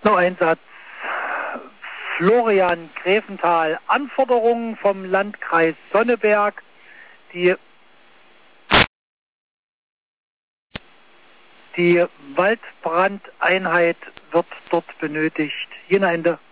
Noch ein Satz. Florian Gräfenthal, Anforderungen vom Landkreis Sonneberg. Die Waldbrandeinheit wird dort benötigt. Jener Ende.